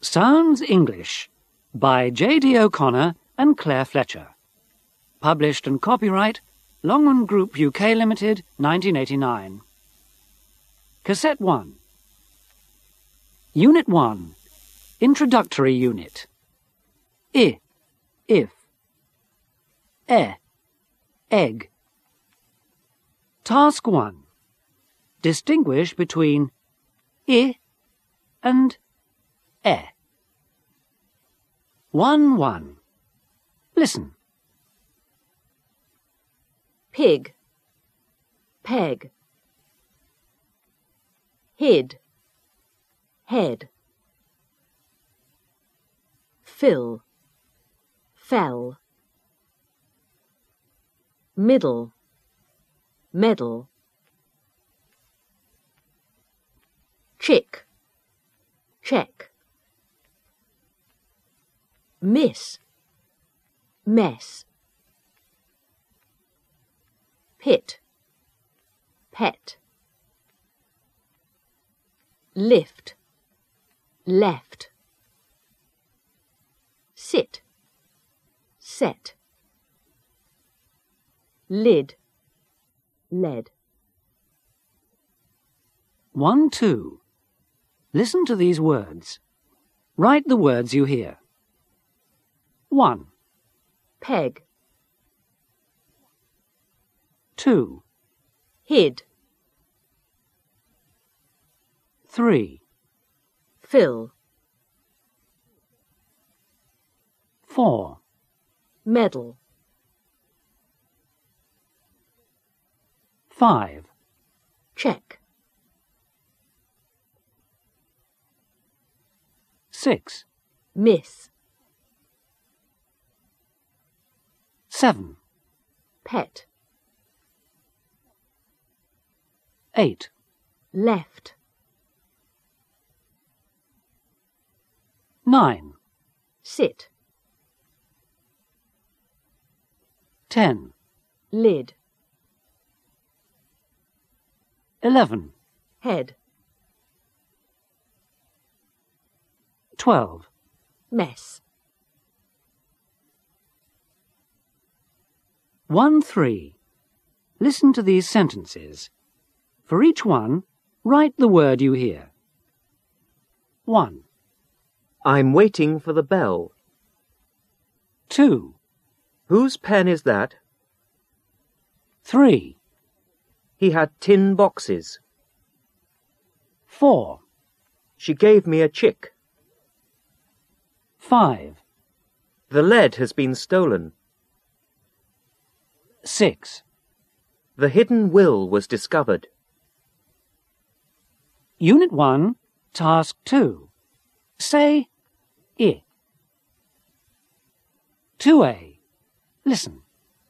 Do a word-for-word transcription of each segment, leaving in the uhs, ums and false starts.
Sounds English by J D O'Connor and Claire Fletcher. Published and copyright Longman Group U K Limited, nineteen eighty-nine. Cassette one. Unit one. Introductory Unit. I, if. E, egg. Task one. Distinguish between I and E. one one. Listen. Pig, peg. Hid, head. Fill, fell. Middle, medal. Chick, check. Miss, mess. Pit, pet. Lift, left. Sit, set. Lid, lead. one two. Listen to these words. Write the words you hear. one. Peg. two. Hid. three. Fill. four. Medal. five. Check. six. Miss. seven. Pet. eight. Left. nine. Sit. ten. Lid. eleven. Head. twelve. Mess. one three. Listen to these sentences. For each one, write the word you hear. one. I'm waiting for the bell. two. Whose pen is that? three. He had tin boxes. four. She gave me a chick. five. The lead has been stolen. six. The hidden will was discovered. Unit one, Task two. Say I. two A. Listen.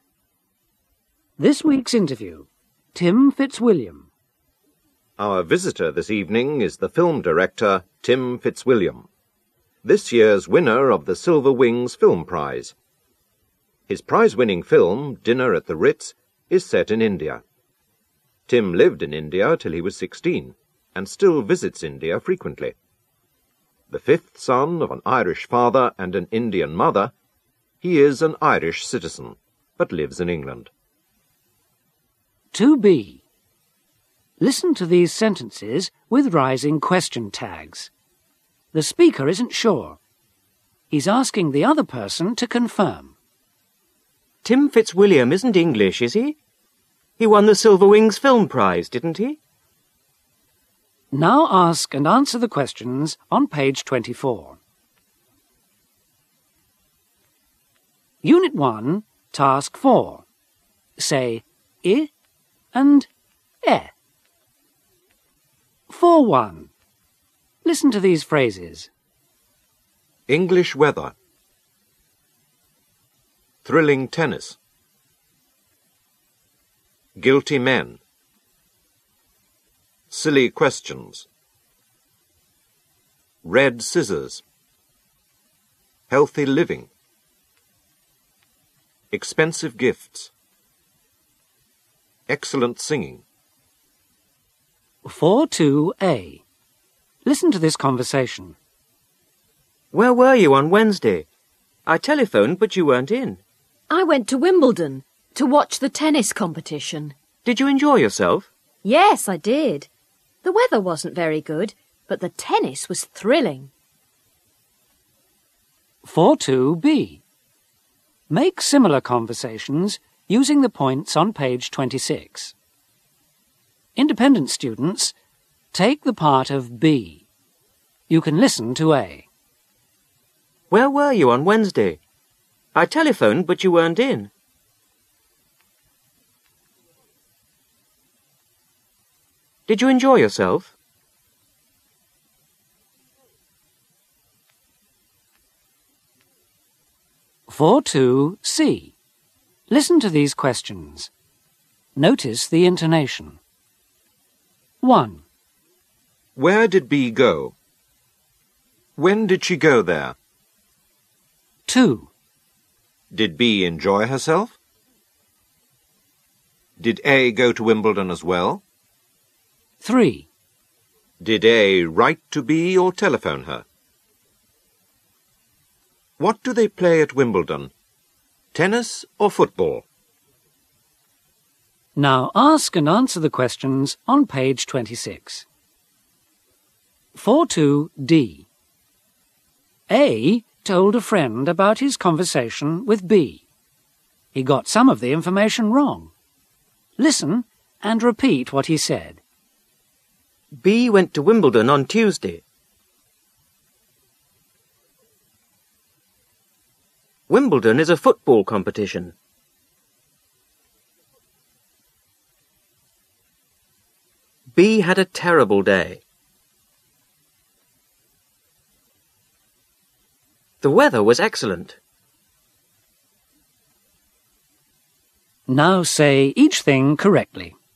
This week's interview, Tim Fitzwilliam. Our visitor this evening is the film director, Tim Fitzwilliam, this year's winner of the Silver Wings Film Prize. His prize-winning film, Dinner at the Ritz, is set in India. Tim lived in India till he was sixteen, and still visits India frequently. The fifth son of an Irish father and an Indian mother, he is an Irish citizen, but lives in England. two B. Listen to these sentences with rising question tags. The speaker isn't sure. He's asking the other person to confirm. Tim Fitzwilliam isn't English, is he? He won the Silver Wings Film Prize, didn't he? Now ask and answer the questions on page twenty-four. Unit one, Task four. Say I and E. four one. Listen to these phrases. English weather. Thrilling tennis. Guilty men. Silly questions. Red scissors. Healthy living. Expensive gifts. Excellent singing. four two A. Listen to this conversation. Where were you on Wednesday? I telephoned, but you weren't in. I went to Wimbledon to watch the tennis competition. Did you enjoy yourself? Yes, I did. The weather wasn't very good, but the tennis was thrilling. four two B. Make similar conversations using the points on page twenty-six. Independent students, take the part of B. You can listen to A. Where were you on Wednesday? I telephoned, but you weren't in. Did you enjoy yourself? four two C. Listen to these questions. Notice the intonation. one. Where did B go? When did she go there? two. Did B enjoy herself? Did A go to Wimbledon as well? three. Did A write to B or telephone her? What do they play at Wimbledon? Tennis or football? Now ask and answer the questions on page twenty-six. four two D. A told a friend about his conversation with B. He got some of the information wrong. Listen and repeat what he said. B went to Wimbledon on Tuesday. Wimbledon is a football competition. B had a terrible day. The weather was excellent. Now say each thing correctly.